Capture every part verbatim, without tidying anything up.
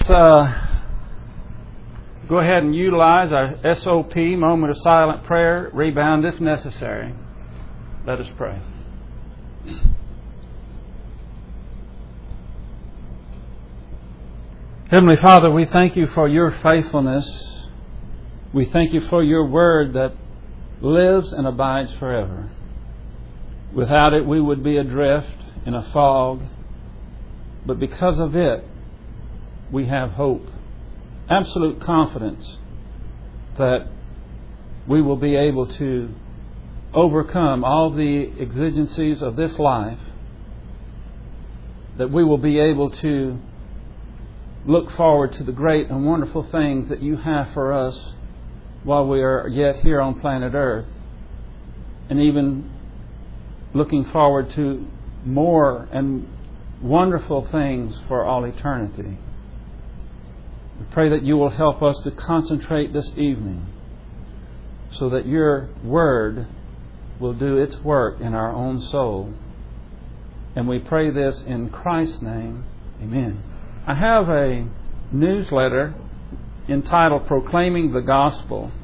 Uh, go ahead and utilize our S O P, moment of silent prayer, rebound if necessary. Let us pray. Heavenly Father, we thank you for your faithfulness. We thank you for your word that lives and abides forever. Without it, we would be adrift in a fog. But because of it, we have hope, absolute confidence that we will be able to overcome all the exigencies of this life, that we will be able to look forward to the great and wonderful things that you have for us while we are yet here on planet Earth, and even looking forward to more and wonderful things for all eternity. We pray that you will help us to concentrate this evening so that your word will do its work in our own soul. And we pray this in Christ's name. Amen. I have a newsletter entitled Proclaiming the Gospel.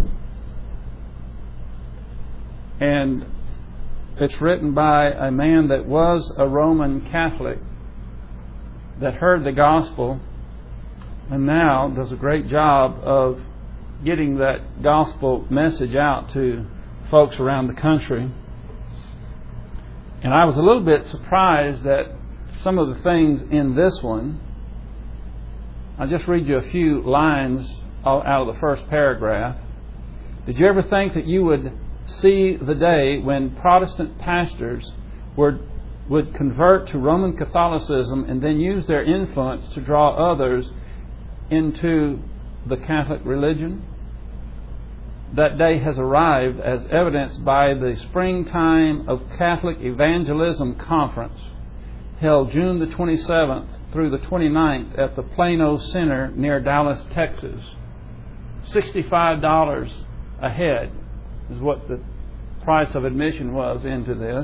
And it's written by a man that was a Roman Catholic that heard the gospel and now does a great job of getting that gospel message out to folks around the country. And I was a little bit surprised at some of the things in this one. I'll just read you a few lines out of the first paragraph. Did you ever think that you would see the day when Protestant pastors were, would convert to Roman Catholicism and then use their influence to draw others into the Catholic religion? That day has arrived, as evidenced by the Springtime of Catholic Evangelism Conference held June the twenty-seventh through the twenty-ninth at the Plano Center near Dallas, Texas. sixty-five dollars a head is what the price of admission was into this.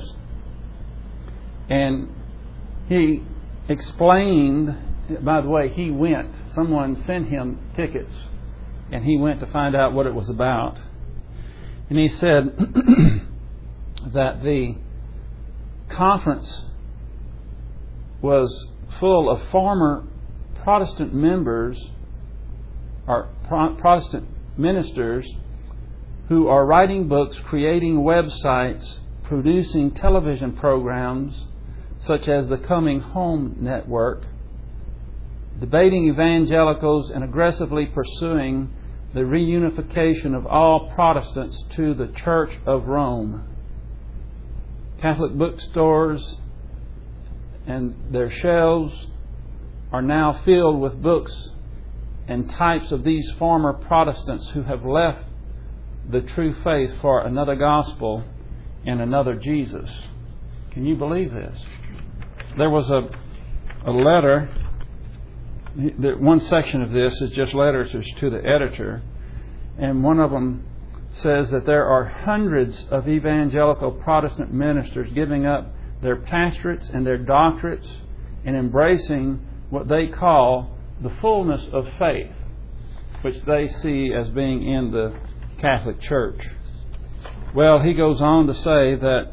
And he explained, by the way, he went. Someone sent him tickets, and he went to find out what it was about. And he said that the conference was full of former Protestant members or Protestant ministers who are writing books, creating websites, producing television programs such as the Coming Home Network, debating evangelicals and aggressively pursuing the reunification of all Protestants to the Church of Rome. Catholic bookstores and their shelves are now filled with books and types of these former Protestants who have left the true faith for another gospel and another Jesus. Can you believe this? There was a, a letter. One section of this is just letters to the editor, and one of them says that there are hundreds of evangelical Protestant ministers giving up their pastorates and their doctorates and embracing what they call the fullness of faith, which they see as being in the Catholic Church. Well, he goes on to say that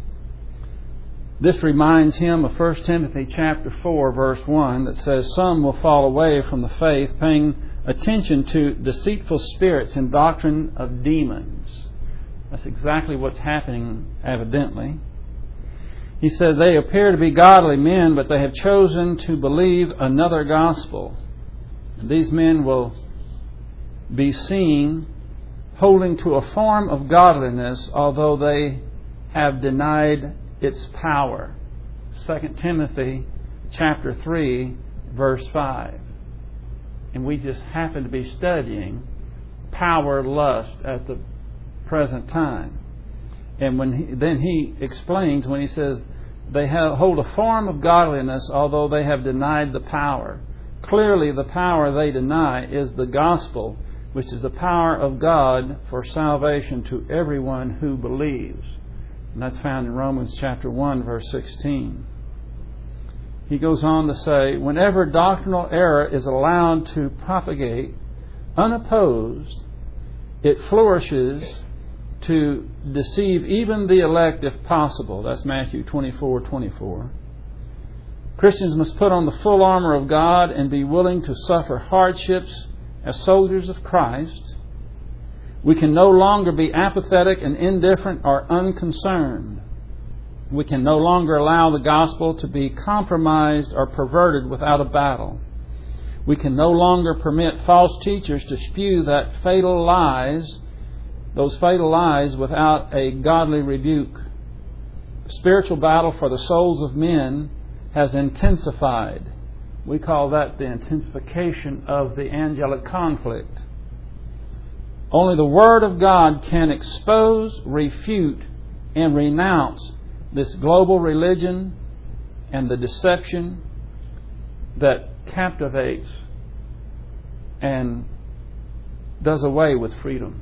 this reminds him of First Timothy chapter four, verse one, that says, "Some will fall away from the faith, paying attention to deceitful spirits and doctrine of demons." That's exactly what's happening, evidently. He said, "They appear to be godly men, but they have chosen to believe another gospel. And these men will be seen holding to a form of godliness, although they have denied its power." Second Timothy chapter three, verse five. And we just happen to be studying power, lust at the present time. And when he, then he explains when he says they have, hold a form of godliness, although they have denied the power. Clearly, the power they deny is the gospel, which is the power of God for salvation to everyone who believes. And that's found in Romans chapter one, verse sixteen. he goes on to say, whenever doctrinal error is allowed to propagate unopposed, it flourishes to deceive even the elect if possible. That's Matthew twenty-four twenty-four. Christians must put on the full armor of God and be willing to suffer hardships as soldiers of Christ. We can no longer be apathetic and indifferent or unconcerned. We can no longer allow the gospel to be compromised or perverted without a battle. We can no longer permit false teachers to spew that fatal lies, those fatal lies without a godly rebuke. The spiritual battle for the souls of men has intensified. We call that the intensification of the angelic conflict. Only the Word of God can expose, refute, and renounce this global religion and the deception that captivates and does away with freedom.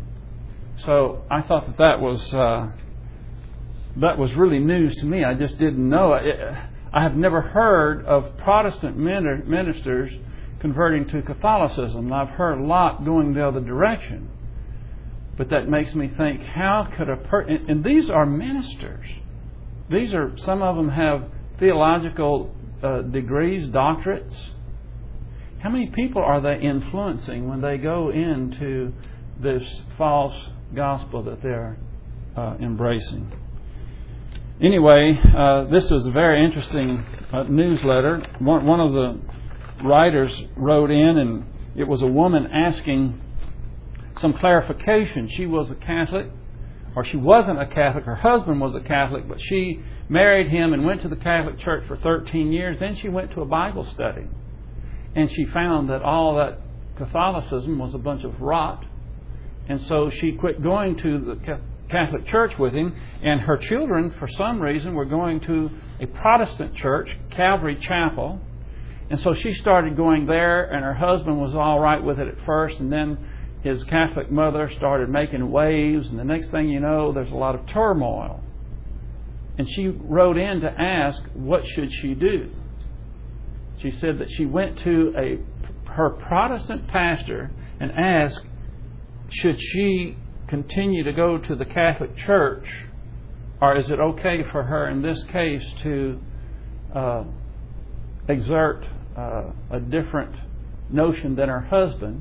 So I thought that that was uh, that was really news to me. I just didn't know it. I have never heard of Protestant ministers converting to Catholicism. I've heard a lot going the other direction. But that makes me think, how could a person... And these are ministers. These are, some of them have theological uh, degrees, doctorates. How many people are they influencing when they go into this false gospel that they're uh, embracing? Anyway, uh, this is a very interesting uh, newsletter. One, one of the writers wrote in, and it was a woman asking some clarification. She was a Catholic, or she wasn't a Catholic. Her husband was a Catholic, but she married him and went to the Catholic Church for thirteen years. Then she went to a Bible study, and she found that all that Catholicism was a bunch of rot. And so she quit going to the Catholic Church with him, and her children, for some reason, were going to a Protestant church, Calvary Chapel. And so she started going there, and her husband was all right with it at first, and then his Catholic mother started making waves, and the next thing you know, there's a lot of turmoil. And she wrote in to ask, what should she do? She said that she went to a her Protestant pastor and asked, should she continue to go to the Catholic Church, or is it okay for her in this case to uh, exert uh, a different notion than her husband?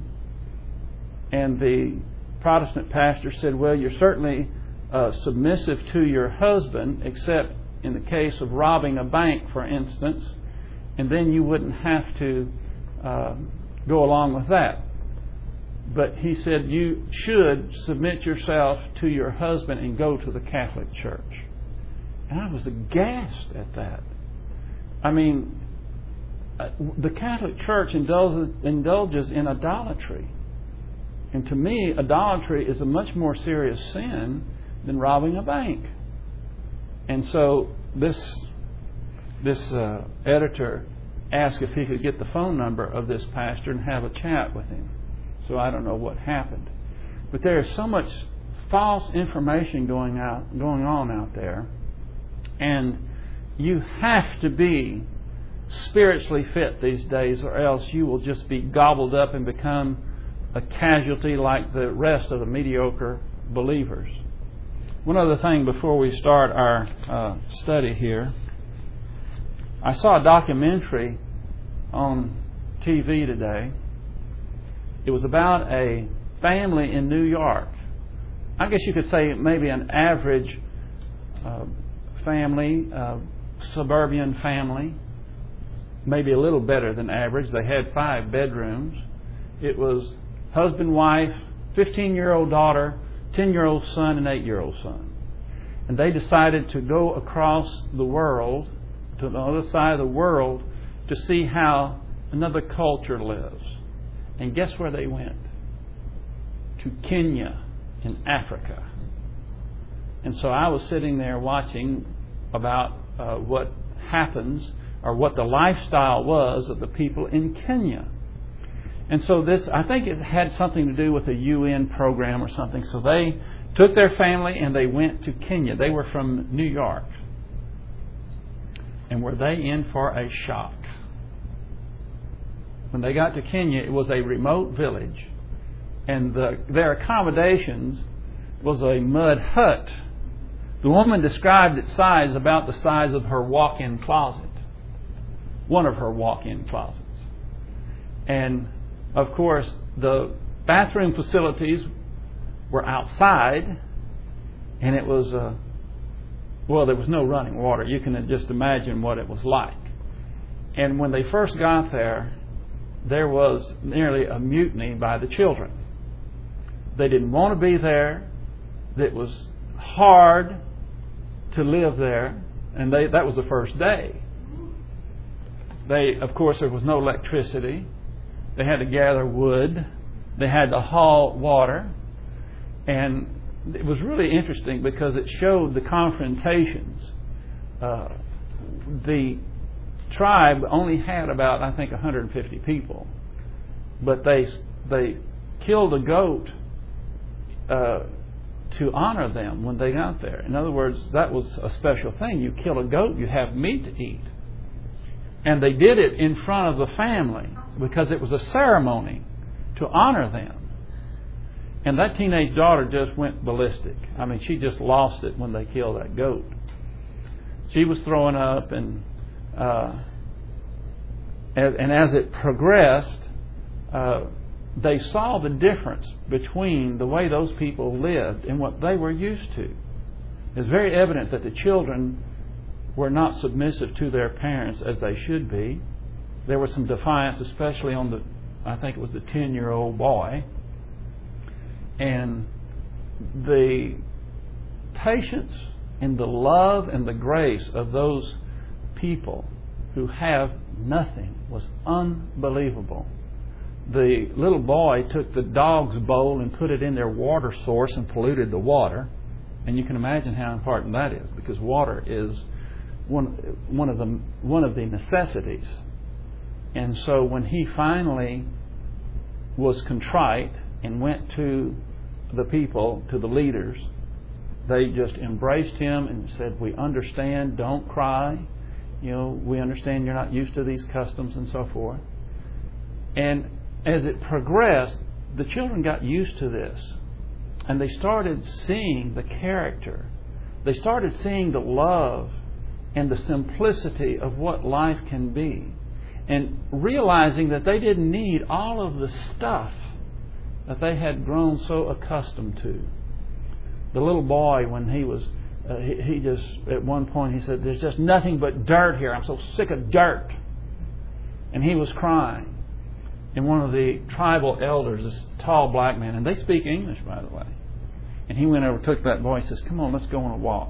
And the Protestant pastor said, well, you're certainly uh, submissive to your husband, except in the case of robbing a bank, for instance, and then you wouldn't have to uh, go along with that. But he said you should submit yourself to your husband and go to the Catholic Church. And I was aghast at that. I mean, the Catholic Church indulges, indulges in idolatry. And to me, idolatry is a much more serious sin than robbing a bank. And so this this uh, editor asked if he could get the phone number of this pastor and have a chat with him. So I don't know what happened. But there is so much false information going out, going on out there. And you have to be spiritually fit these days, or else you will just be gobbled up and become a casualty like the rest of the mediocre believers. One other thing before we start our uh, study here. I saw a documentary on T V today. It was about a family in New York. I guess you could say maybe an average uh, family, uh, suburban family, maybe a little better than average. They had five bedrooms. It was husband, wife, fifteen-year-old daughter, ten-year-old son, and eight-year-old son. And they decided to go across the world, to the other side of the world, to see how another culture lives. And guess where they went? To Kenya in Africa. And so I was sitting there watching about uh, what happens, or what the lifestyle was of the people in Kenya. And so this, I think it had something to do with a U N program or something. So they took their family and they went to Kenya. They were from New York. And were they in for a shock? When they got to Kenya, it was a remote village, and the, their accommodations was a mud hut. The woman described its size about the size of her walk-in closet, one of her walk-in closets. And, of course, the bathroom facilities were outside, and it was, uh, well, there was no running water. You can just imagine what it was like. And when they first got there, there was nearly a mutiny by the children. They didn't want to be there. It was hard to live there, and they, that was the first day. They, of course, there was no electricity. They had to gather wood. They had to haul water. And it was really interesting because it showed the confrontations. Uh, the tribe only had about, I think, one hundred fifty people. But they they killed a goat uh, to honor them when they got there. In other words, that was a special thing. You kill a goat, you have meat to eat. And they did it in front of the family because it was a ceremony to honor them. And that teenage daughter just went ballistic. I mean, she just lost it when they killed that goat. She was throwing up, and uh, and, and as it progressed, uh, they saw the difference between the way those people lived and what they were used to. It's very evident that the children were not submissive to their parents as they should be. There was some defiance, especially on the, I think it was the ten-year-old boy. And the patience and the love and the grace of those people who have nothing was unbelievable. The little boy took the dog's bowl and put it in their water source and polluted the water. And you can imagine how important that is, because water is one, one of the one of the necessities. And so when he finally was contrite and went to the people, to the leaders, they just embraced him and said, "We understand, don't cry. You know, we understand you're not used to these customs," and so forth. And as it progressed, the children got used to this. And they started seeing the character. They started seeing the love and the simplicity of what life can be. And realizing that they didn't need all of the stuff that they had grown so accustomed to. The little boy, when he was, uh, he, he just, at one point he said, "There's just nothing but dirt here. I'm so sick of dirt." And he was crying. And one of the tribal elders, this tall black man, and they speak English, by the way, and he went over, took that boy, and says, "Come on, let's go on a walk."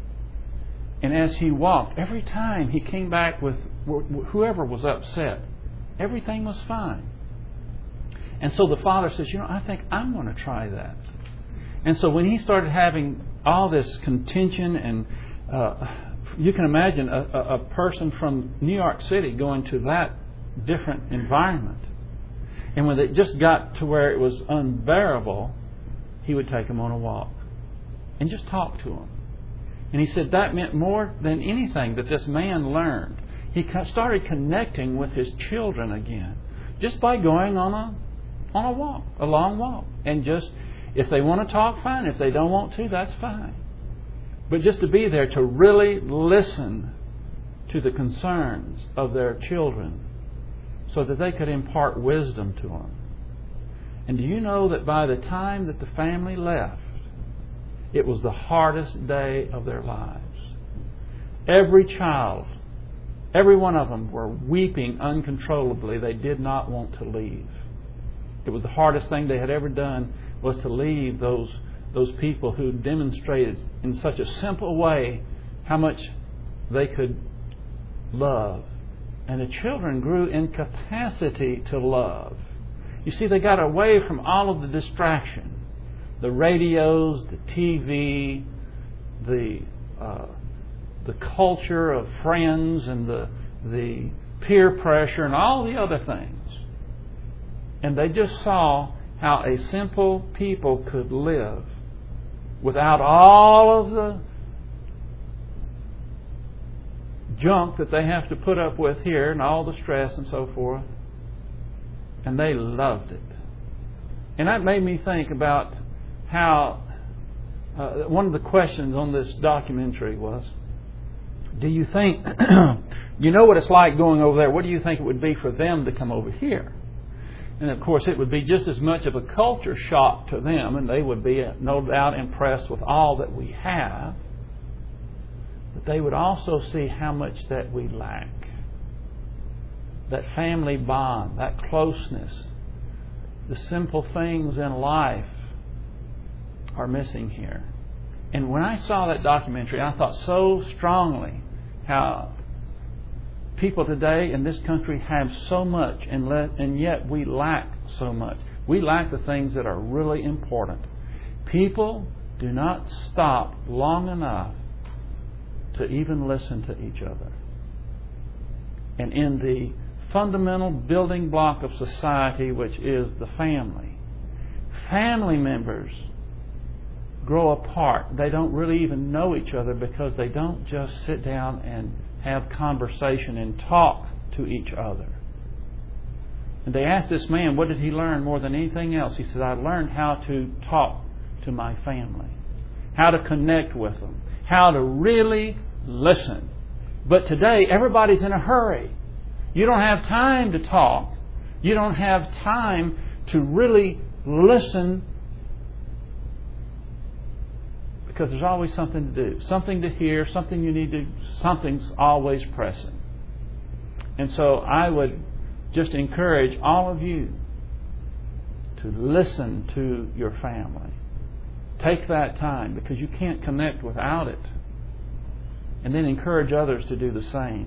And as he walked, every time he came back with whoever was upset, everything was fine. And so the father says, "You know, I think I'm going to try that." And so when he started having all this contention, and uh, you can imagine a, a, a person from New York City going to that different environment. And when it just got to where it was unbearable, he would take them on a walk and just talk to them. And he said that meant more than anything that this man learned. He started connecting with his children again just by going on a on a walk, a long walk. And just, if they want to talk, fine. If they don't want to, that's fine. But just to be there to really listen to the concerns of their children so that they could impart wisdom to them. And do you know that by the time that the family left, it was the hardest day of their lives? Every child, every one of them were weeping uncontrollably. They did not want to leave. It was the hardest thing they had ever done, was to leave those those people who demonstrated in such a simple way how much they could love. And the children grew in capacity to love. You see, they got away from all of the distraction. The radios, the T V, the uh, the culture of friends, and the the peer pressure and all the other things. And they just saw how a simple people could live without all of the junk that they have to put up with here and all the stress and so forth. And they loved it. And that made me think about how uh, one of the questions on this documentary was, do you think, you know what it's like going over there, what do you think it would be for them to come over here? And of course it would be just as much of a culture shock to them, and they would be no doubt impressed with all that we have, but they would also see how much that we lack. That family bond, that closeness, the simple things in life are missing here. And when I saw that documentary, I thought so strongly how people today in this country have so much, and, let, and yet we lack so much. We lack the things that are really important. People do not stop long enough to even listen to each other. And in the fundamental building block of society, which is the family, family members grow apart. They don't really even know each other because they don't just sit down and have conversation and talk to each other. And they asked this man, what did he learn more than anything else? He said, I learned how to talk to my family, how to connect with them, how to really listen. But today, everybody's in a hurry. You don't have time to talk. You don't have time to really listen, because there's always something to do, something to hear, something you need to, something's always pressing. And so I would just encourage all of you to listen to your family. Take that time, because you can't connect without it. And then encourage others to do the same.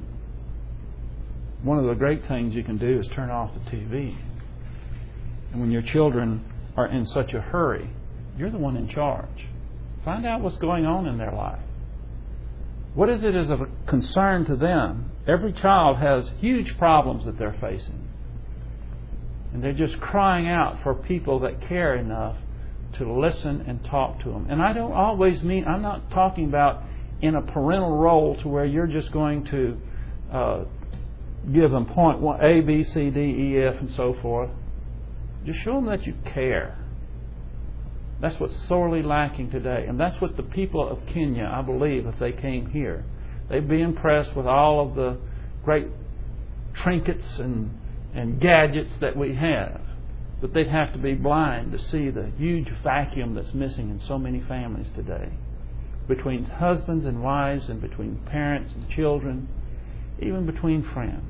One of the great things you can do is turn off the T V. And when your children are in such a hurry, you're the one in charge. Find out what's going on in their life. What is it as of a concern to them? Every child has huge problems that they're facing. And they're just crying out for people that care enough to listen and talk to them. And I don't always mean, I'm not talking about in a parental role to where you're just going to uh, give them point one, A, B, C, D, E, F, and so forth. Just show them that you care. That's what's sorely lacking today. And that's what the people of Kenya, I believe, if they came here, they'd be impressed with all of the great trinkets and, and gadgets that we have. But they'd have to be blind to see the huge vacuum that's missing in so many families today. Between husbands and wives, and between parents and children, even between friends.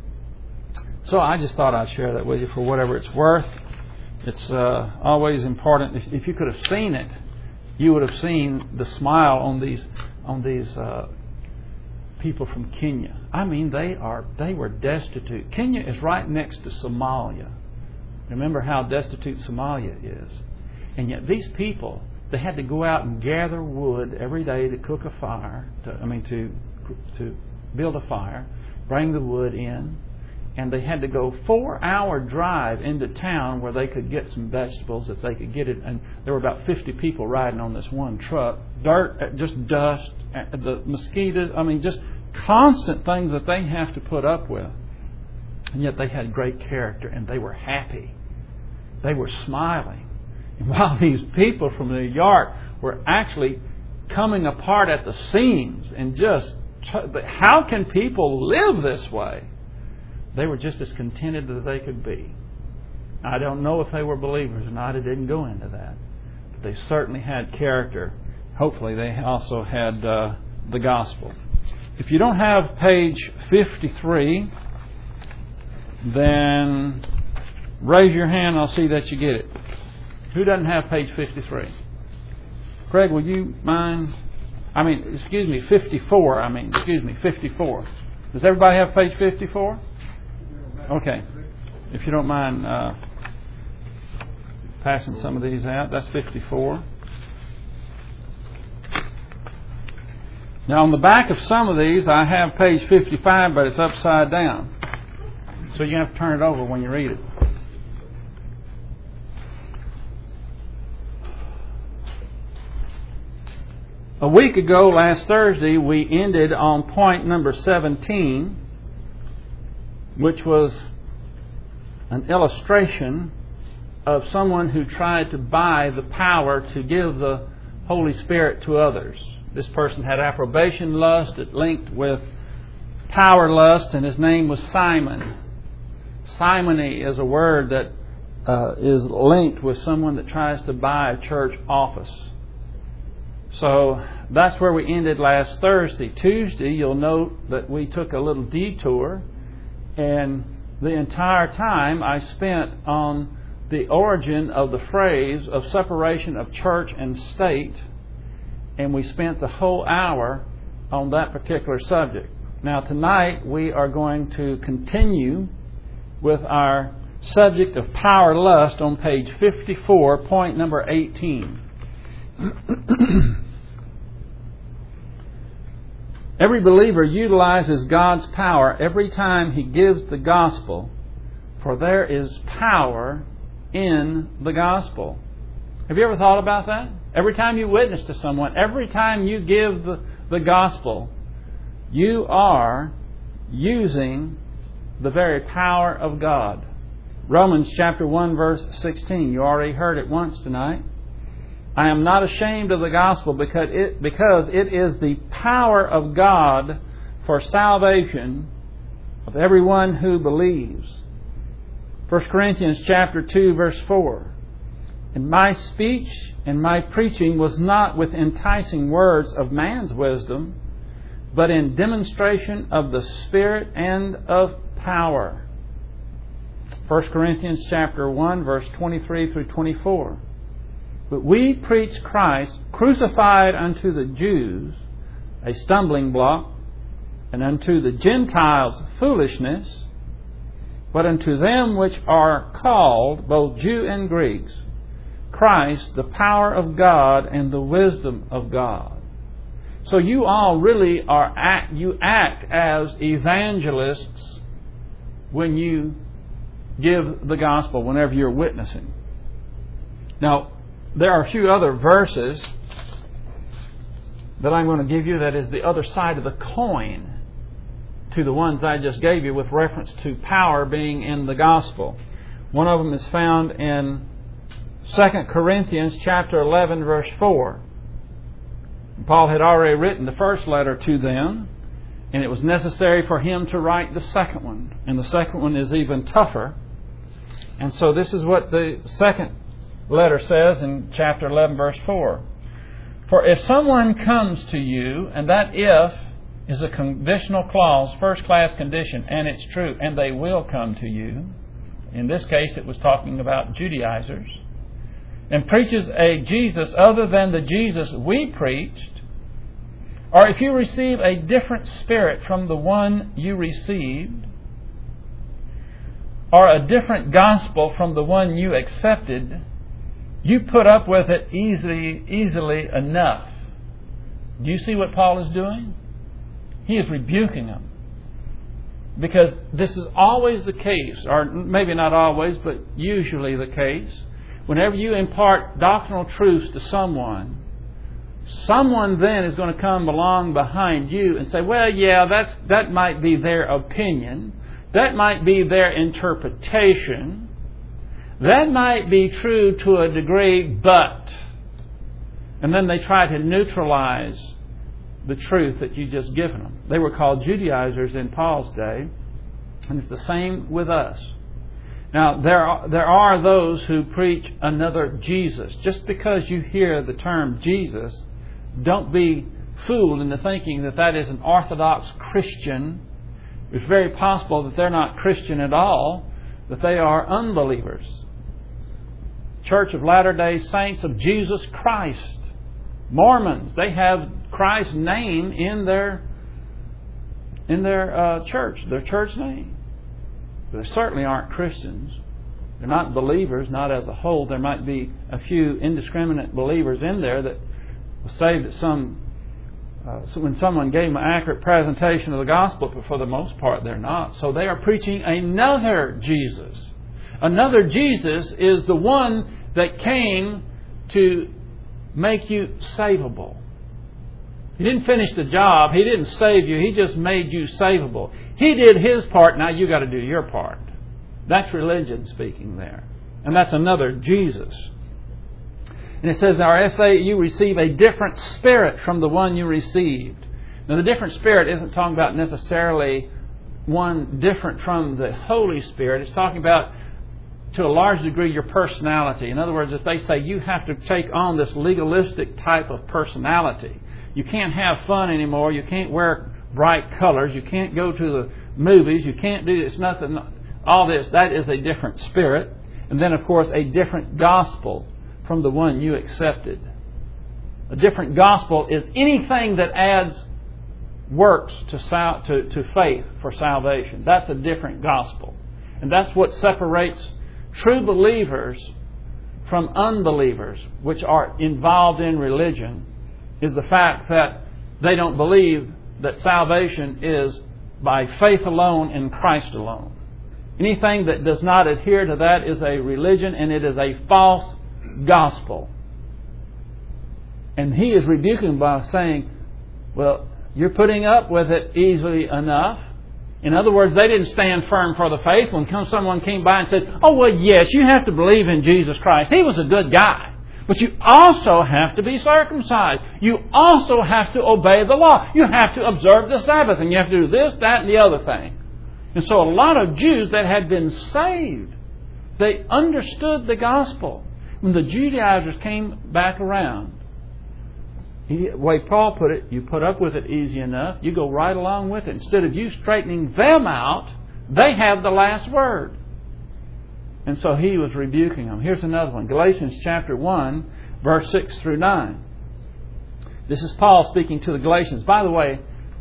So I just thought I'd share that with you for whatever it's worth. It's uh, always important. If, if you could have seen it, you would have seen the smile on these on these uh, people from Kenya. I mean, they are they were destitute. Kenya is right next to Somalia. Remember how destitute Somalia is, and yet these people, they had to go out and gather wood every day to cook a fire. To, I mean, to to build a fire, bring the wood in. And they had to go four-hour drive into town where they could get some vegetables if they could get it. And there were about fifty people riding on this one truck. Dirt, just dust, the mosquitoes. I mean, just constant things that they have to put up with. And yet they had great character, and they were happy. They were smiling. And while these people from New York were actually coming apart at the seams and just, how can people live this way? They were just as contented as they could be. I don't know if they were believers or not. It didn't go into that. But they certainly had character. Hopefully they also had uh, the gospel. If you don't have page fifty-three, then raise your hand and I'll see that you get it. Who doesn't have page fifty-three? Craig, will you mind? I mean, excuse me, fifty-four. I mean, excuse me, fifty-four. Does everybody have page fifty-four? Okay. If you don't mind uh, passing some of these out, that's fifty-four. Now on the back of some of these, I have page fifty-five, but it's upside down. So you have to turn it over when you read it. A week ago, last Thursday, we ended on point number seventeen, which was an illustration of someone who tried to buy the power to give the Holy Spirit to others. This person had approbation lust. It linked with power lust, and his name was Simon. Simony is a word that uh, is linked with someone that tries to buy a church office. So that's where we ended last Thursday. Tuesday, you'll note that we took a little detour, and the entire time I spent on the origin of the phrase of separation of church and state, and we spent the whole hour on that particular subject. Now tonight we are going to continue with our subject of power lust on page fifty-four, point number eighteen. Every believer utilizes God's power every time he gives the gospel, for there is power in the gospel. Have you ever thought about that? Every time you witness to someone, every time you give the, the gospel, you are using the very power of God. Romans chapter one verse sixteen. You already heard it once tonight. I am not ashamed of the gospel because it, because it is the power of God for salvation of everyone who believes. First Corinthians chapter two verse four. And my speech and my preaching was not with enticing words of man's wisdom, but in demonstration of the Spirit and of power. First Corinthians chapter one verse twenty-three through twenty-four. But we preach Christ crucified unto the Jews, a stumbling block, and unto the Gentiles foolishness, but unto them which are called, both Jew and Greeks, Christ, the power of God and the wisdom of God. So you all really are act, you act as evangelists when you give the gospel, whenever you're witnessing. Now, there are a few other verses that I'm going to give you that is the other side of the coin to the ones I just gave you with reference to power being in the gospel. One of them is found in Second Corinthians chapter eleven verse four. Paul had already written the first letter to them, and it was necessary for him to write the second one. And the second one is even tougher. And so this is what the second letter says in chapter eleven verse four. For if someone comes to you, and that if is a conditional clause, first class condition, and it's true, and they will come to you. In this case it was talking about Judaizers. And preaches a Jesus other than the Jesus we preached, or if you receive a different spirit from the one you received, or a different gospel from the one you accepted, you put up with it easily, easily enough. Do you see what Paul is doing? He is rebuking them. Because this is always the case, or maybe not always, but usually the case. Whenever you impart doctrinal truths to someone, someone then is going to come along behind you and say, well, yeah, that's, that might be their opinion. That might be their interpretation. That might be true to a degree, but... And then they try to neutralize the truth that you just given them. They were called Judaizers in Paul's day, and it's the same with us. Now, there are, there are those who preach another Jesus. Just because you hear the term Jesus, don't be fooled into thinking that that is an Orthodox Christian. It's very possible that they're not Christian at all, that they are unbelievers. Church of Latter-day Saints of Jesus Christ. Mormons, they have Christ's name in their in their uh, church, their church name. But they certainly aren't Christians. They're not believers, not as a whole. There might be a few indiscriminate believers in there that will say that some, uh, so when someone gave them an accurate presentation of the gospel, but for the most part they're not. So they are preaching another Jesus. Another Jesus is the one that came to make you savable. He didn't finish the job. He didn't save you. He just made you savable. He did His part. Now you got to do your part. That's religion speaking there. And that's another Jesus. And it says in our essay, you receive a different spirit from the one you received. Now the different spirit isn't talking about necessarily one different from the Holy Spirit. It's talking about, to a large degree, your personality. In other words, if they say you have to take on this legalistic type of personality, you can't have fun anymore, you can't wear bright colors, you can't go to the movies, you can't do this, nothing, all this, that is a different spirit. And then, of course, a different gospel from the one you accepted. A different gospel is anything that adds works to, sal- to, to faith for salvation. That's a different gospel. And that's what separates true believers from unbelievers, which are involved in religion, is the fact that they don't believe that salvation is by faith alone in Christ alone. Anything that does not adhere to that is a religion, and it is a false gospel. And he is rebuking by saying, well, you're putting up with it easily enough. In other words, they didn't stand firm for the faith. When someone came by and said, oh, well, yes, you have to believe in Jesus Christ. He was a good guy. But you also have to be circumcised. You also have to obey the law. You have to observe the Sabbath. And you have to do this, that, and the other thing. And so a lot of Jews that had been saved, they understood the gospel. When the Judaizers came back around, the way Paul put it, you put up with it easy enough, you go right along with it. Instead of you straightening them out, they have the last word. And so he was rebuking them. Here's another one. Galatians chapter one, verse six through nine. This is Paul speaking to the Galatians. By the way,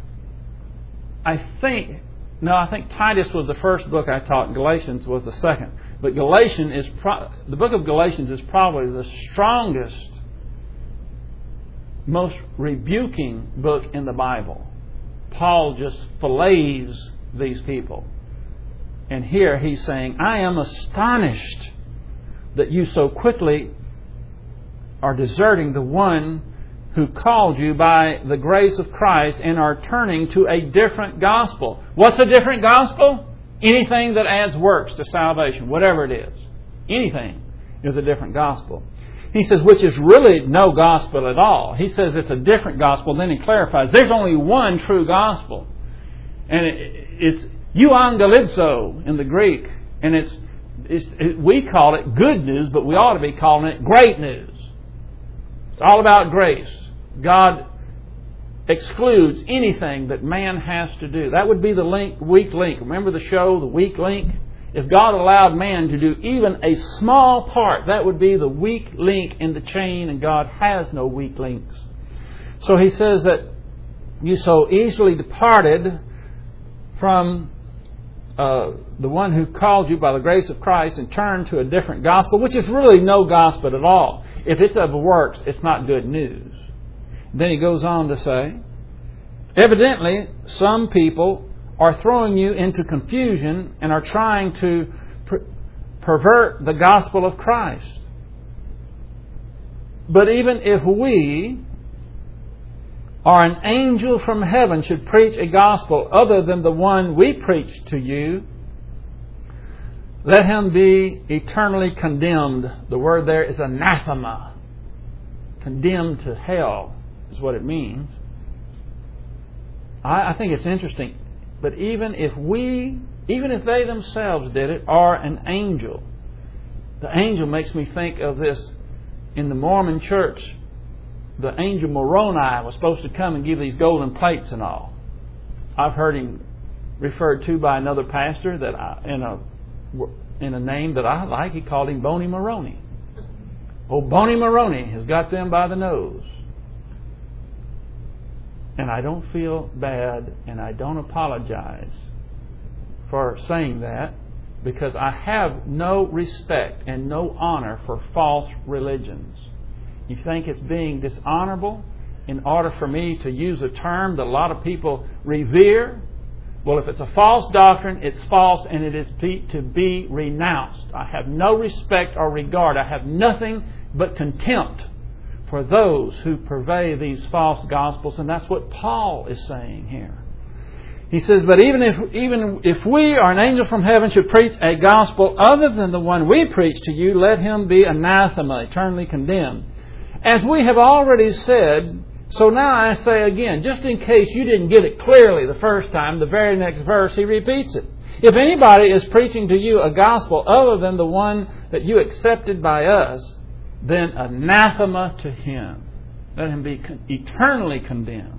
I think, no, I think Titus was the first book I taught, and Galatians was the second. But Galatians is pro- the book of Galatians is probably the strongest, most rebuking book in the Bible. Paul just fillets these people. And here he's saying, I am astonished that you so quickly are deserting the one who called you by the grace of Christ and are turning to a different gospel. What's a different gospel? Anything that adds works to salvation, whatever it is. Anything is a different gospel. He says, which is really no gospel at all. He says it's a different gospel. Then he clarifies, there's only one true gospel. And it, it's euangelizo in the Greek. And it's, it's it, we call it good news, but we ought to be calling it great news. It's all about grace. God excludes anything that man has to do. That would be the link, weak link. Remember the show, The Weak Link? If God allowed man to do even a small part, that would be the weak link in the chain, and God has no weak links. So he says that you so easily departed from uh, the one who called you by the grace of Christ and turned to a different gospel, which is really no gospel at all. If it's of works, it's not good news. Then he goes on to say, evidently, some people are throwing you into confusion and are trying to per- pervert the gospel of Christ. But even if we or an angel from heaven should preach a gospel other than the one we preach to you, let him be eternally condemned. The word there is anathema. Condemned to hell is what it means. I, I think it's interesting. But even if we, even if they themselves did it, or an angel, the angel makes me think of this in the Mormon church. The angel Moroni was supposed to come and give these golden plates and all. I've heard him referred to by another pastor that I, in a in a name that I like. He called him Boney Moroni. Oh, Boney Moroni has got them by the nose. And I don't feel bad, and I don't apologize for saying that, because I have no respect and no honor for false religions. You think it's being dishonorable in order for me to use a term that a lot of people revere? Well, if it's a false doctrine, it's false, and it is to be renounced. I have no respect or regard. I have nothing but contempt for those who purvey these false gospels, and that's what Paul is saying here. He says, but even if even if we or an angel from heaven should preach a gospel other than the one we preach to you, let him be anathema, eternally condemned. As we have already said, so now I say again, just in case you didn't get it clearly the first time, the very next verse he repeats it. If anybody is preaching to you a gospel other than the one that you accepted by us, then anathema to him. Let him be eternally condemned.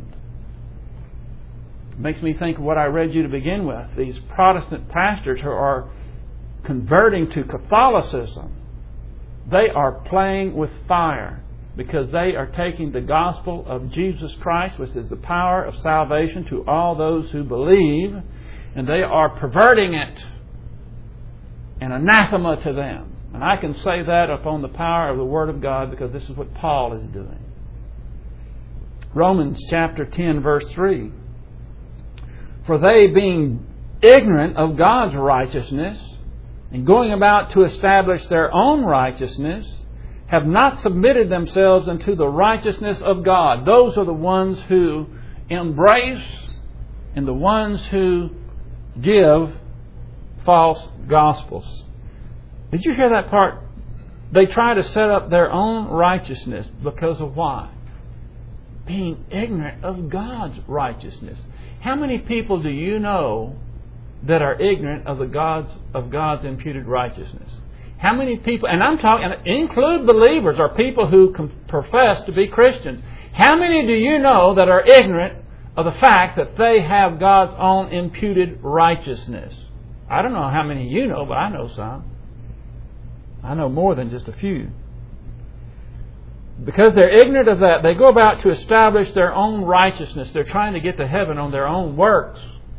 It makes me think of what I read you to begin with. These Protestant pastors who are converting to Catholicism, they are playing with fire because they are taking the gospel of Jesus Christ, which is the power of salvation to all those who believe, and they are perverting it, and anathema to them. And I can say that upon the power of the Word of God because this is what Paul is doing. Romans chapter ten, verse three. For they, being ignorant of God's righteousness and going about to establish their own righteousness, have not submitted themselves unto the righteousness of God. Those are the ones who embrace and the ones who give false gospels. Did you hear that part? They try to set up their own righteousness because of why? Being ignorant of God's righteousness. How many people do you know that are ignorant of the God's of God's imputed righteousness? How many people, and I'm talking, include believers or people who profess to be Christians. How many do you know that are ignorant of the fact that they have God's own imputed righteousness? I don't know how many you know, but I know some. I know more than just a few. Because they're ignorant of that, they go about to establish their own righteousness. They're trying to get to heaven on their own works.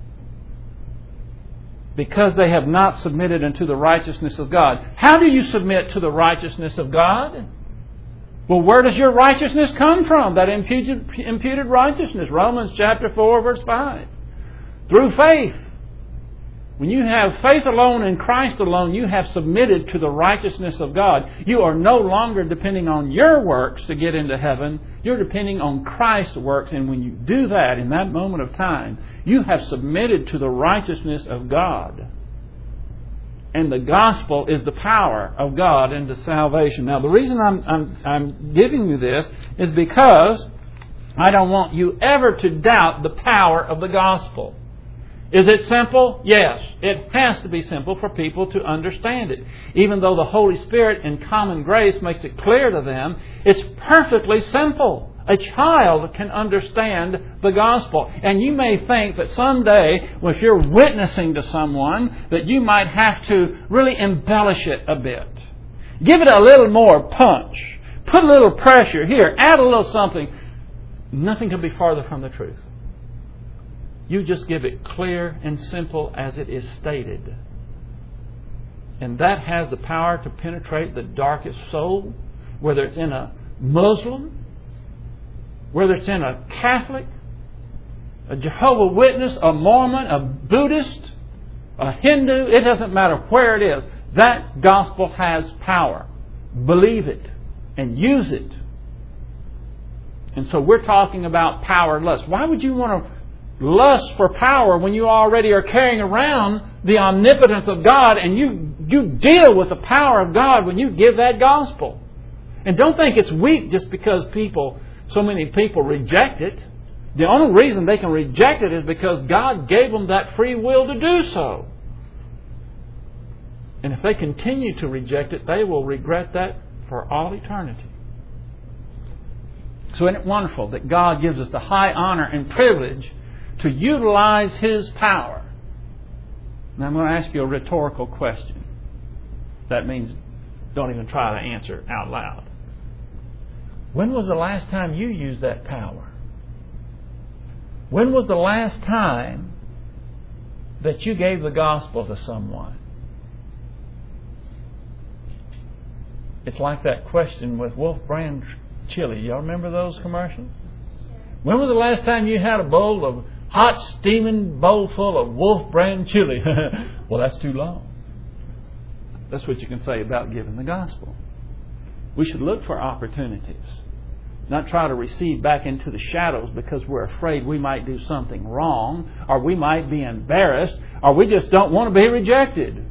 Because they have not submitted unto the righteousness of God. How do you submit to the righteousness of God? Well, where does your righteousness come from? That imputed, imputed righteousness. Romans chapter four, verse five. Through faith. When you have faith alone in Christ alone, you have submitted to the righteousness of God. You are no longer depending on your works to get into heaven. You're depending on Christ's works. And when you do that, in that moment of time, you have submitted to the righteousness of God. And the gospel is the power of God into salvation. Now, the reason I'm, I'm, I'm giving you this is because I don't want you ever to doubt the power of the gospel. Is it simple? Yes. It has to be simple for people to understand it. Even though the Holy Spirit in common grace makes it clear to them, it's perfectly simple. A child can understand the gospel. And you may think that someday, if you're witnessing to someone, that you might have to really embellish it a bit. Give it a little more punch. Put a little pressure here. Add a little something. Nothing could be farther from the truth. You just give it clear and simple as it is stated. And that has the power to penetrate the darkest soul, whether it's in a Muslim, whether it's in a Catholic, a Jehovah's Witness, a Mormon, a Buddhist, a Hindu. It doesn't matter where it is. That gospel has power. Believe it and use it. And so we're talking about power and lust. Why would you want to lust for power when you already are carrying around the omnipotence of God, and you, you deal with the power of God when you give that gospel? And don't think it's weak just because people, so many people reject it. The only reason they can reject it is because God gave them that free will to do so. And if they continue to reject it, they will regret that for all eternity. So isn't it wonderful that God gives us the high honor and privilege to utilize His power? Now I'm going to ask you a rhetorical question. That means don't even try to answer out loud. When was the last time you used that power? When was the last time that you gave the gospel to someone? It's like that question with Wolf Brand chili. Y'all remember those commercials? When was the last time you had a bowl of hot, steaming bowl full of Wolf Brand chili? Well, that's too long. That's what you can say about giving the gospel. We should look for opportunities. not try to recede back into the shadows because we're afraid we might do something wrong, or we might be embarrassed, or we just don't want to be rejected.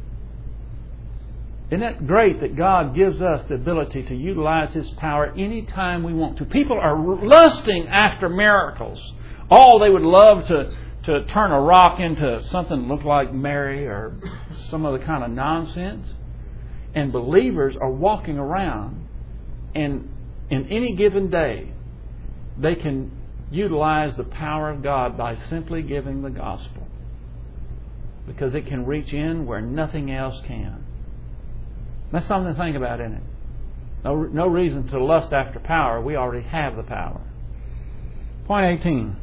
Isn't it great that God gives us the ability to utilize His power anytime we want to? People are lusting after miracles. Oh, they would love to, to turn a rock into something that looked like Mary or some other kind of nonsense. And believers are walking around, and in any given day, they can utilize the power of God by simply giving the gospel. Because it can reach in where nothing else can. That's something to think about, isn't it? No, no reason to lust after power. We already have the power. Point eighteen.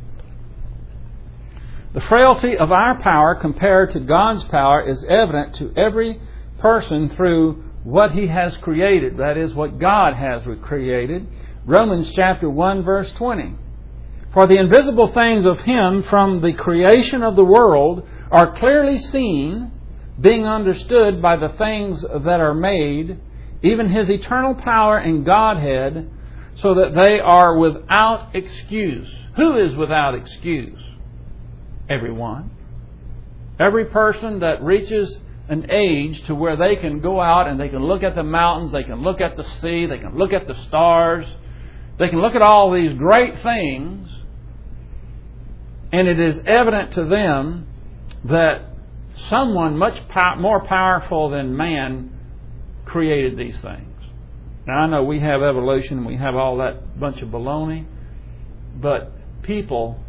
The frailty of our power compared to God's power is evident to every person through what He has created. That is, what God has created. Romans chapter one verse twenty. For the invisible things of Him from the creation of the world are clearly seen, being understood by the things that are made, even His eternal power and Godhead, so that they are without excuse. Who is without excuse? Everyone. Every person that reaches an age to where they can go out and they can look at the mountains, they can look at the sea, they can look at the stars, they can look at all these great things, and it is evident to them that someone much pow- more powerful than man created these things. Now, I know we have evolution, we have all that bunch of baloney, but people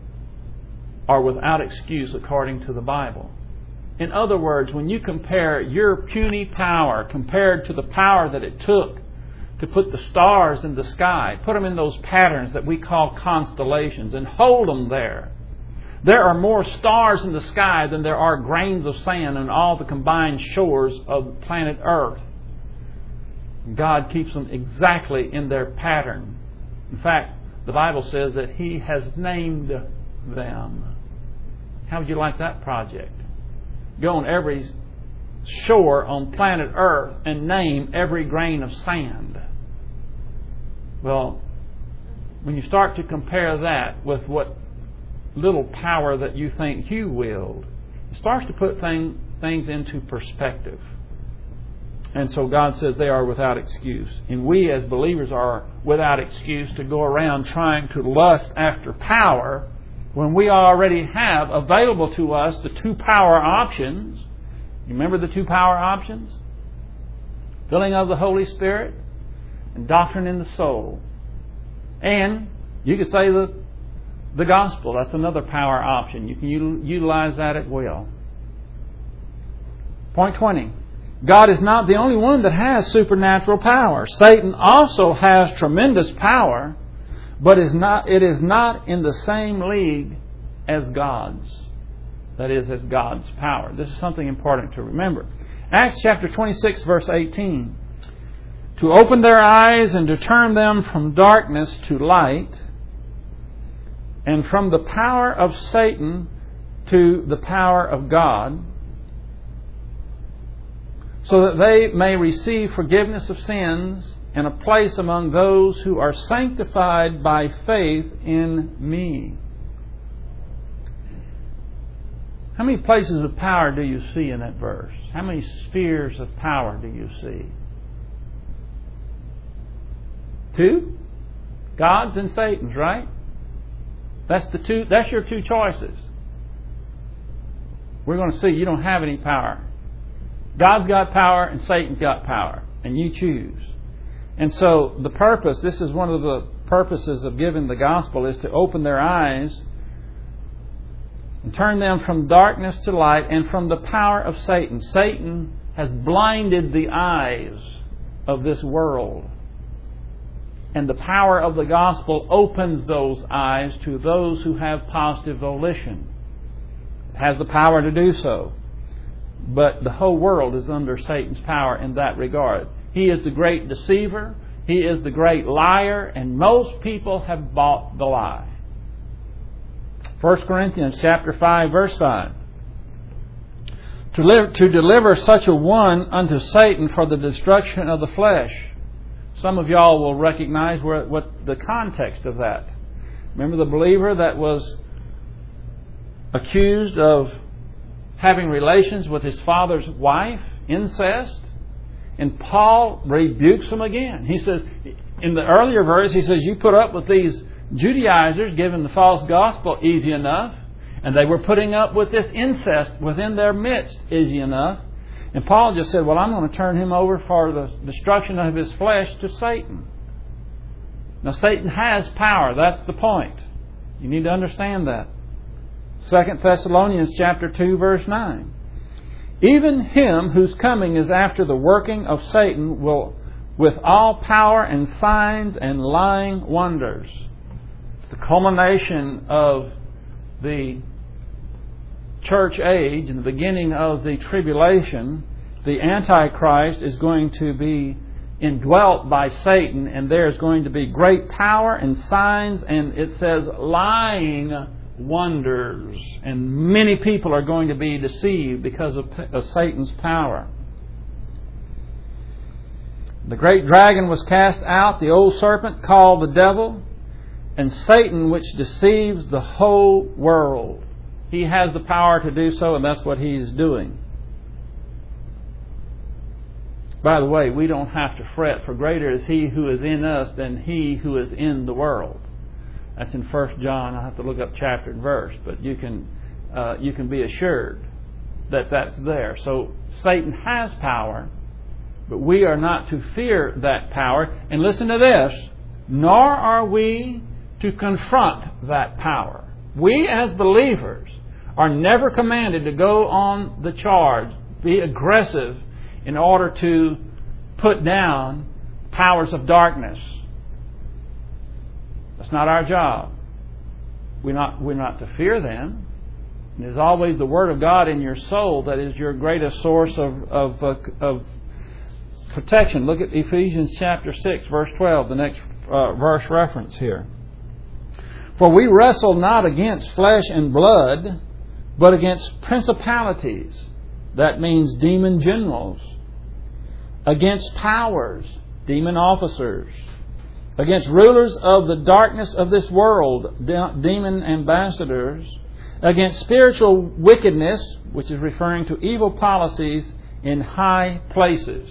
are without excuse according to the Bible. In other words, when you compare your puny power compared to the power that it took to put the stars in the sky, put them in those patterns that we call constellations, and hold them there. There are more stars in the sky than there are grains of sand on all the combined shores of planet Earth. God keeps them exactly in their pattern. In fact, the Bible says that He has named them. How would you like that project? Go on every shore on planet Earth and name every grain of sand. Well, when you start to compare that with what little power that you think you wield, it starts to put thing, things into perspective. And so God says they are without excuse. And we as believers are without excuse to go around trying to lust after power when we already have available to us the two power options. You remember the two power options? Filling of the Holy Spirit and doctrine in the soul. And you could say the, the gospel. That's another power option. You can u- utilize that at will. Point twenty. God is not the only one that has supernatural power. Satan also has tremendous power, but is not, it is not in the same league as God's. That is, as God's power. This is something important to remember. Acts chapter twenty-six, verse eighteen. To open their eyes and to turn them from darkness to light, and from the power of Satan to the power of God, so that they may receive forgiveness of sins and a place among those who are sanctified by faith in me. How many places of power do you see in that verse? How many spheres of power do you see? Two? God's and Satan's, right? That's the two. That's your two choices. We're going to see you don't have any power. God's got power and Satan's got power, and you choose. And so the purpose, this is one of the purposes of giving the gospel, is to open their eyes and turn them from darkness to light and from the power of Satan. Satan has blinded the eyes of this world. And the power of the gospel opens those eyes to those who have positive volition. It has the power to do so. But the whole world is under Satan's power in that regard. He is the great deceiver. He is the great liar. And most people have bought the lie. First Corinthians chapter five, verse five. To, live, to deliver such a one unto Satan for the destruction of the flesh, Some of y'all will recognize where, what the context of that. Remember the believer that was accused of having relations with his father's wife, incest? And Paul rebukes him again. He says, in the earlier verse, he says, you put up with these Judaizers giving the false gospel easy enough. And they were putting up with this incest within their midst easy enough. And Paul just said, well, I'm going to turn him over for the destruction of his flesh to Satan. Now, Satan has power. That's the point. You need to understand that. Second Thessalonians chapter two, verse nine. Even him whose coming is after the working of Satan will, with all power and signs and lying wonders. The culmination of the church age and the beginning of the tribulation, the Antichrist is going to be indwelt by Satan, and there's going to be great power and signs, and it says lying wonders. And many people are going to be deceived because of, of Satan's power. The great dragon was cast out, the old serpent called the devil, and Satan, which deceives the whole world. He has the power to do so, and that's what he is doing. By the way, we don't have to fret, for greater is he who is in us than he who is in the world. That's in First John. I have to look up chapter and verse, but you can uh, you can be assured that that's there. So Satan has power, but we are not to fear that power. And listen to this, nor are we to confront that power. We as believers are never commanded to go on the charge, be aggressive in order to put down powers of darkness. That's not our job. We're not, we're not to fear them. And there's always the Word of God in your soul that is your greatest source of, of, uh, of protection. Look at Ephesians chapter six, verse twelve, the next uh, verse reference here. For we wrestle not against flesh and blood, but against principalities. That means demon generals. Against powers, demon officers. Against rulers of the darkness of this world, de- demon ambassadors. Against spiritual wickedness, which is referring to evil policies in high places.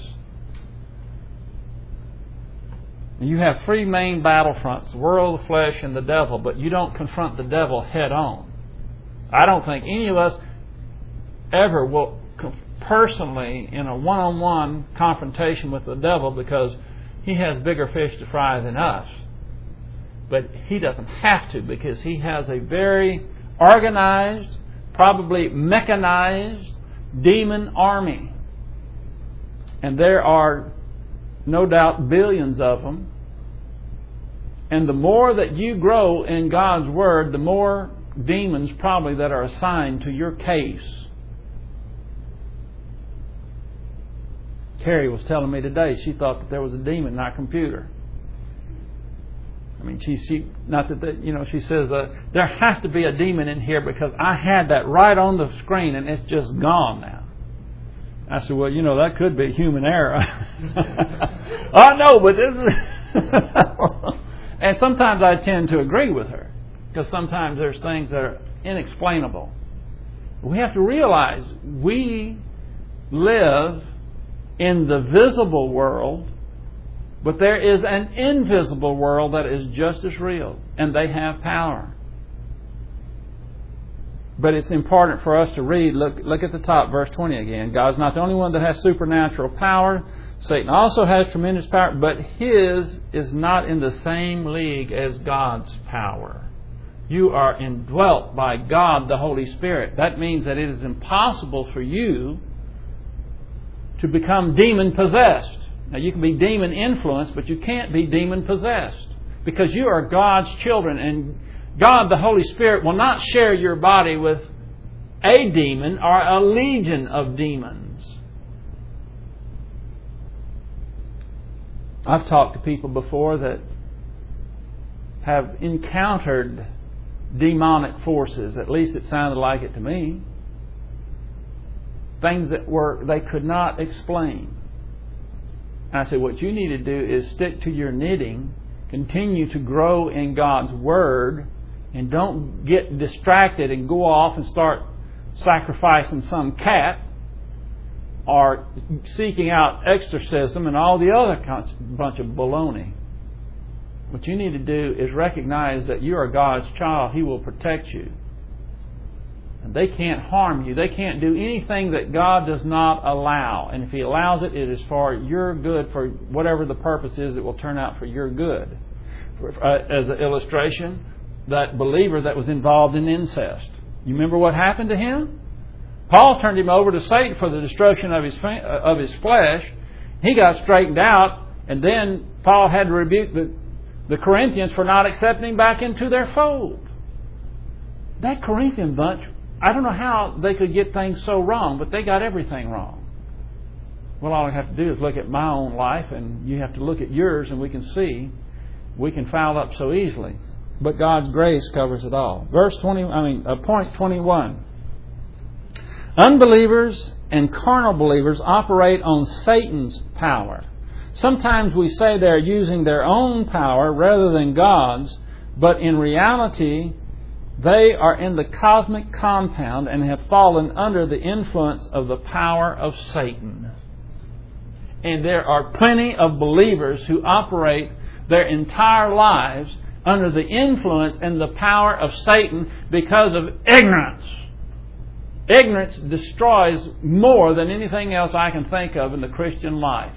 You have three main battlefronts, the world, the flesh, and the devil, but you don't confront the devil head on. I don't think any of us ever will personally in a one-on-one confrontation with the devil, because he has bigger fish to fry than us. But he doesn't have to, because he has a very organized, probably mechanized demon army. And there are no doubt billions of them. And the more that you grow in God's Word, the more demons probably that are assigned to your case. Carrie was telling me today she thought that there was a demon in our computer. I mean, she, she not that, that you know, she says, uh, there has to be a demon in here because I had that right on the screen and it's just gone now. I said, well, you know, that could be human error. I know, but this is... And sometimes I tend to agree with her, because sometimes there's things that are inexplainable. We have to realize we live in the visible world, but there is an invisible world that is just as real, and they have power. But it's important for us to read. Look, look at the top, verse twenty again. God's not the only one that has supernatural power. Satan also has tremendous power, but his is not in the same league as God's power. You are indwelt by God, the Holy Spirit. That means that it is impossible for you to become demon-possessed. Now, you can be demon-influenced, but you can't be demon-possessed, because you are God's children, and God, the Holy Spirit, will not share your body with a demon or a legion of demons. I've talked to people before that have encountered demonic forces. At least it sounded like it to me. Things that were they could not explain. I said, what you need to do is stick to your knitting, continue to grow in God's Word, and don't get distracted and go off and start sacrificing some cat or seeking out exorcism and all the other bunch of baloney. What you need to do is recognize that you are God's child. He will protect you. And they can't harm you. They can't do anything that God does not allow. And if He allows it, it is for your good, for whatever the purpose is, it will turn out for your good. For, uh, as an illustration, that believer that was involved in incest. You remember what happened to him? Paul turned him over to Satan for the destruction of his of his flesh. He got straightened out, and then Paul had to rebuke the, the Corinthians for not accepting him back into their fold. That Corinthian bunch, I don't know how they could get things so wrong, but they got everything wrong. Well, all I have to do is look at my own life, and you have to look at yours, and we can see we can foul up so easily. But God's grace covers it all. Verse twenty, I mean, uh, point twenty-one. Unbelievers and carnal believers operate on Satan's power. Sometimes we say they're using their own power rather than God's, but in reality, they are in the cosmic compound and have fallen under the influence of the power of Satan. And there are plenty of believers who operate their entire lives under the influence and the power of Satan because of ignorance. Ignorance destroys more than anything else I can think of in the Christian life.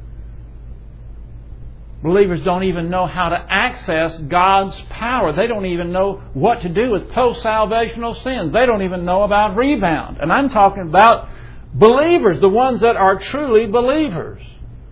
Believers don't even know how to access God's power. They don't even know what to do with post-salvational sins. They don't even know about rebound. And I'm talking about believers, the ones that are truly believers.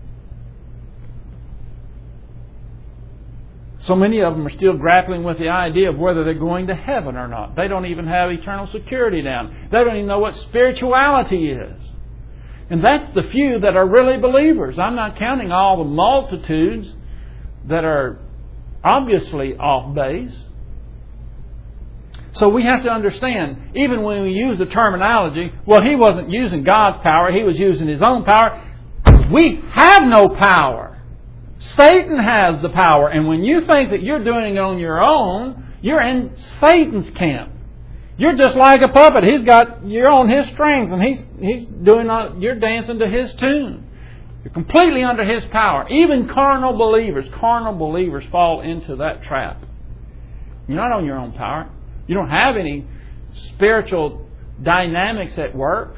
So many of them are still grappling with the idea of whether they're going to heaven or not. They don't even have eternal security down. They don't even know what spirituality is. And that's the few that are really believers. I'm not counting all the multitudes that are obviously off base. So we have to understand, even when we use the terminology, well, he wasn't using God's power, he was using his own power. We have no power. Satan has the power. And when you think that you're doing it on your own, you're in Satan's camp. You're just like a puppet. He's got, you're on his strings and he's he's doing, you're dancing to his tune. You're completely under his power. Even carnal believers, carnal believers fall into that trap. You're not on your own power. You don't have any spiritual dynamics at work.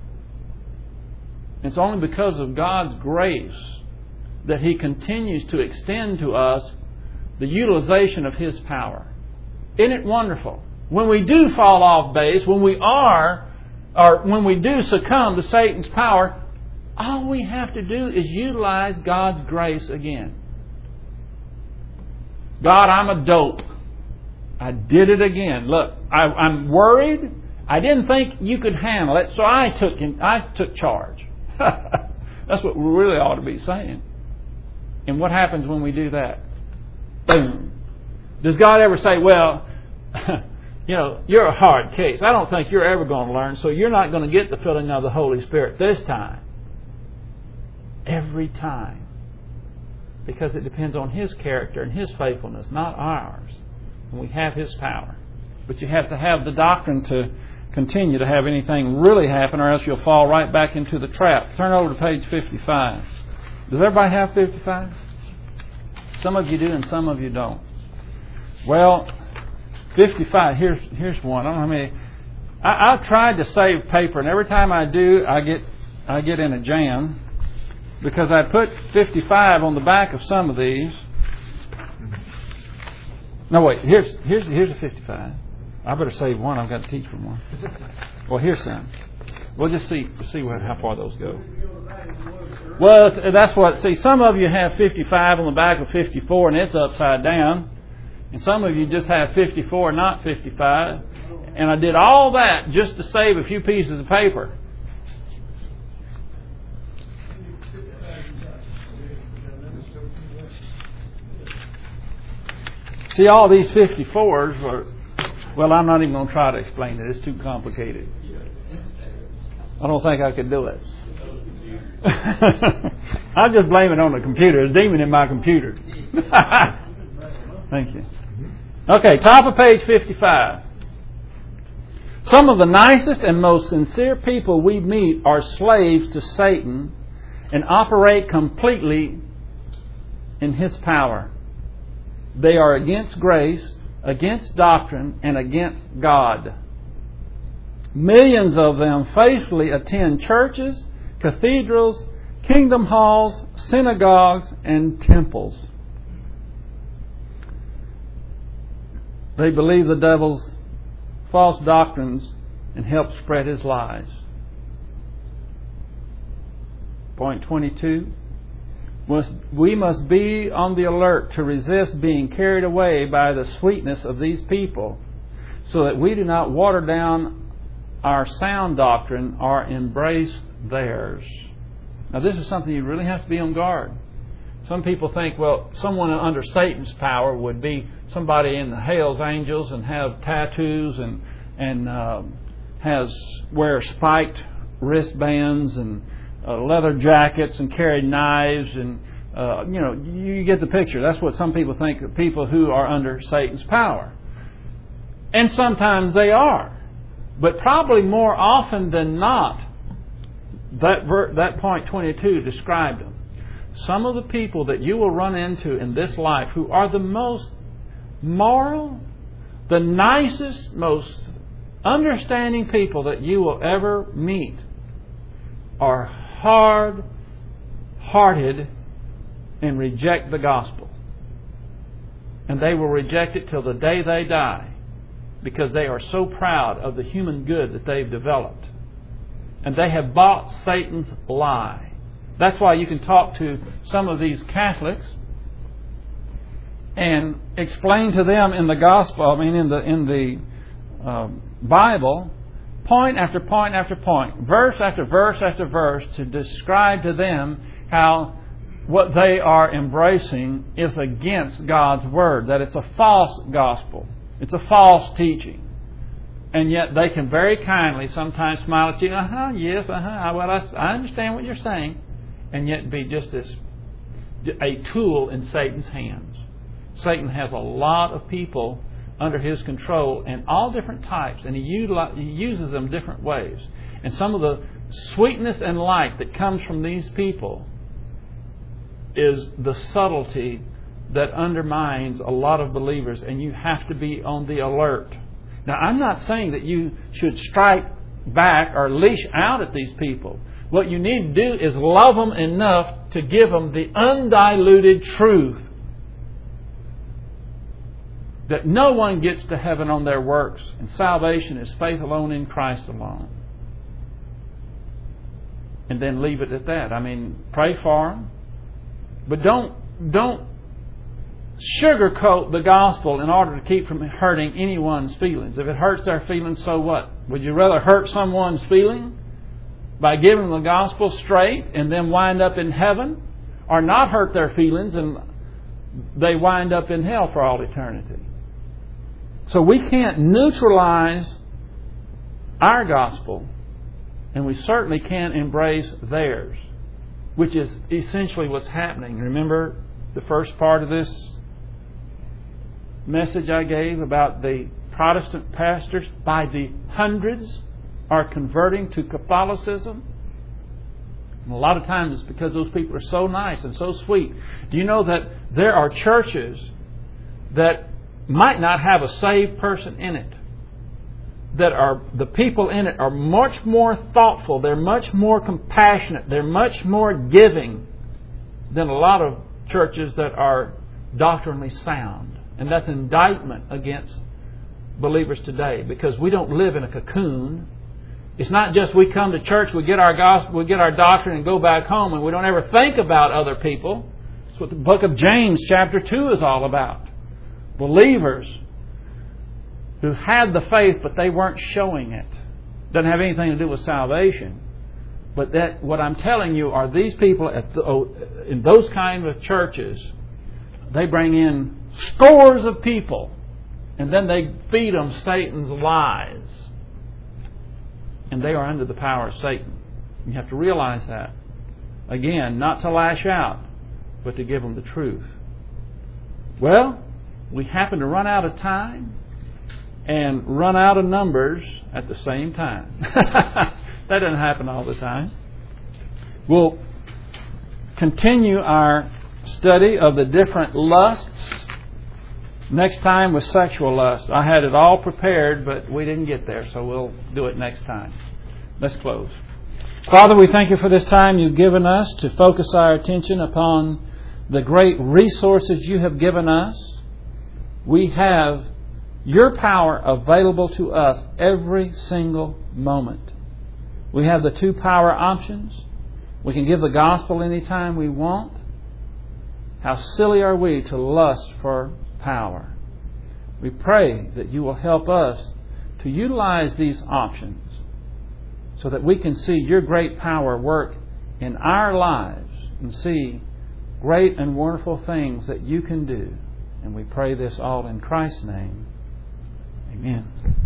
It's only because of God's grace that He continues to extend to us the utilization of His power. Isn't it wonderful? When we do fall off base, when we are, or when we do succumb to Satan's power, all we have to do is utilize God's grace again. God, I'm a dope. I did it again. Look, I, I'm worried. I didn't think you could handle it, so I took I took charge. That's what we really ought to be saying. And what happens when we do that? Boom. Does God ever say, well, you know, you're a hard case. I don't think you're ever going to learn, so you're not going to get the filling of the Holy Spirit this time. Every time. Because it depends on His character and His faithfulness, not ours. And we have His power. But you have to have the doctrine to continue to have anything really happen, or else you'll fall right back into the trap. Turn over to page fifty-five. Does everybody have fifty-five? Some of you do and some of you don't. Well, fifty-five, here's here's one. I don't know how many. I, I've tried to save paper, and every time I do, I get I get in a jam because I put fifty-five on the back of some of these. No, wait. Here's here's here's a fifty-five. I better save one. I've got to teach from one. Well, here's some. We'll just see see what, how far those go. Well, that's what. See, some of you have fifty-five on the back of fifty-four, and it's upside down. And some of you just have fifty-four, not fifty-five. And I did all that just to save a few pieces of paper. See, all these fifty-fours are, well, I'm not even going to try to explain it. It's too complicated. I don't think I could do it. I'll just blame it on the computer. There's a demon in my computer. Thank you. Okay, top of page fifty-five. Some of the nicest and most sincere people we meet are slaves to Satan and operate completely in his power. They are against grace, against doctrine, and against God. Millions of them faithfully attend churches, cathedrals, kingdom halls, synagogues, and temples. They believe the devil's false doctrines and help spread his lies. Point twenty-two. We must be on the alert to resist being carried away by the sweetness of these people, so that we do not water down our sound doctrine or embrace theirs. Now, this is something you really have to be on guard. Some people think, well, someone under Satan's power would be somebody in the Hell's Angels and have tattoos and and uh, has wear spiked wristbands and uh, leather jackets and carry knives and uh, you know you get the picture. That's what some people think of people who are under Satan's power, and sometimes they are, but probably more often than not, that ver- that point twenty-two described them. Some of the people that you will run into in this life who are the most moral, the nicest, most understanding people that you will ever meet are hard-hearted and reject the gospel. And they will reject it till the day they die because they are so proud of the human good that they've developed. And they have bought Satan's lie. That's why you can talk to some of these Catholics and explain to them in the gospel, I mean in the in the uh, Bible, point after point after point, verse after verse after verse, to describe to them how what they are embracing is against God's Word, that it's a false gospel, it's a false teaching. And yet they can very kindly sometimes smile at you, uh-huh, yes, uh-huh, well, I, I understand what you're saying, and yet be just as a tool in Satan's hands. Satan has a lot of people under his control, and all different types, and he, utilize, he uses them different ways. And some of the sweetness and light that comes from these people is the subtlety that undermines a lot of believers, and you have to be on the alert. Now, I'm not saying that you should strike back or leash out at these people. What you need to do is love them enough to give them the undiluted truth that no one gets to heaven on their works, and salvation is faith alone in Christ alone. And then leave it at that. I mean, pray for them, but don't don't sugarcoat the gospel in order to keep from hurting anyone's feelings. If it hurts their feelings, so what? Would you rather hurt someone's feeling by giving them the gospel straight and then wind up in heaven, or not hurt their feelings and they wind up in hell for all eternity? So we can't neutralize our gospel, and we certainly can't embrace theirs, which is essentially what's happening. Remember the first part of this message I gave about the Protestant pastors by the hundreds are converting to Catholicism? And a lot of times it's because those people are so nice and so sweet. Do you know that there are churches that might not have a saved person in it, that are the people in it are much more thoughtful, they're much more compassionate, they're much more giving than a lot of churches that are doctrinally sound? And that's an indictment against believers today, because we don't live in a cocoon. It's not just we come to church, we get our gospel, we get our doctrine and go back home, and we don't ever think about other people. That's what the book of James chapter two is all about. Believers who had the faith, but they weren't showing it. Doesn't have anything to do with salvation. But that what I'm telling you are these people at the, in those kind of churches, they bring in scores of people, and then they feed them Satan's lies. And they are under the power of Satan. You have to realize that. Again, not to lash out, but to give them the truth. Well, we happen to run out of time and run out of numbers at the same time. That doesn't happen all the time. We'll continue our study of the different lusts next time with sexual lust. I had it all prepared, but we didn't get there, so we'll do it next time. Let's close. Father, we thank You for this time You've given us to focus our attention upon the great resources You have given us. We have Your power available to us every single moment. We have the two power options. We can give the gospel anytime we want. How silly are we to lust for power? We pray that You will help us to utilize these options so that we can see Your great power work in our lives and see great and wonderful things that You can do. And we pray this all in Christ's name. Amen.